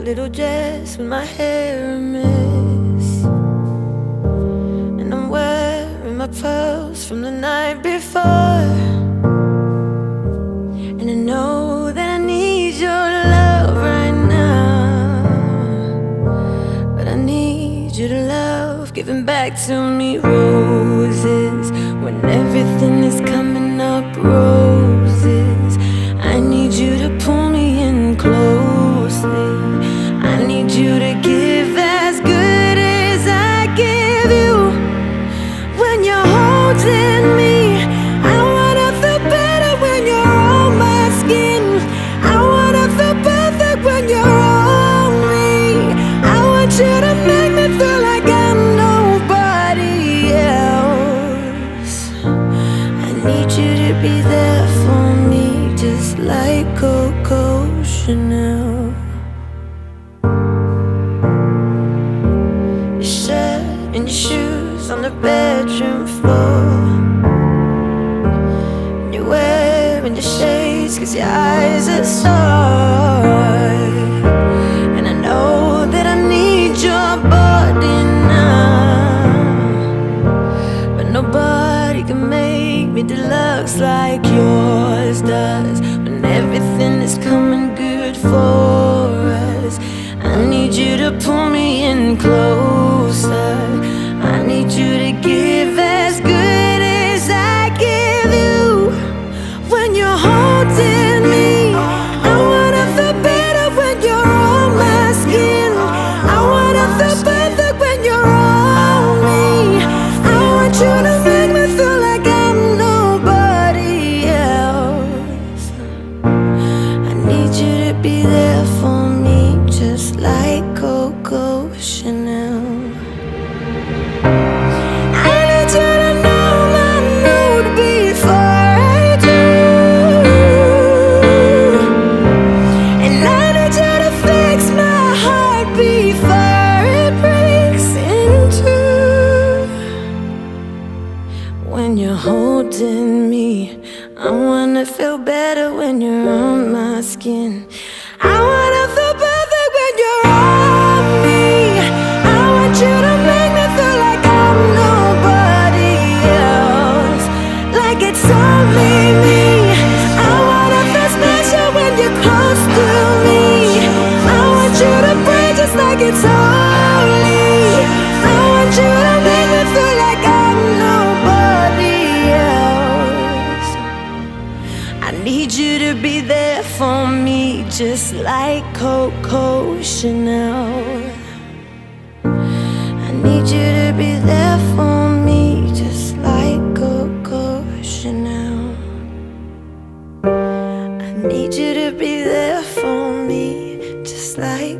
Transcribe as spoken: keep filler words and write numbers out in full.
little dress with my hair a mess, and I'm wearing my pearls from the night before. And I know that I need your love right now, but I need you to love giving back to me roses when everything is coming up roses. I need you to pull me in closely. I need you to give as good as I give you. When you're holding me, I wanna feel better when you're on my skin. I wanna feel perfect when you're on me. I want you to make me feel like I'm nobody else. I need you to be there for me, just like Coco Chanel. Your shirt and your shoes on the bedroom floor, and you're wearing your shades 'cause your eyes are sore. And I know that I need your body now, but nobody can make me deluxe like yours does. When everything is coming good for us, I need you to pull me in closer. I need you to give as good as I give you. When you're holding me, I wanna feel better when you're on my skin. I wanna feel perfect when you're on me. I want you to make me feel like I'm nobody else. I need you to be there for me, just like Coco Chanel. I need you to know my mood before I do, and I need you to fix my heart before it breaks in two. When you're holding me, I wanna feel better when you're on my skin. I wanna feel perfect when you're on me. I want you to make me feel like I'm nobody else, like it's only me. I wanna feel special when you're close to me. I want you to breathe just like it's only. I want you to make me feel like I'm nobody else. I need you to be there for me, just like Coco Chanel. I need you to be there for me, just like Coco Chanel. I need you to be there for me, just like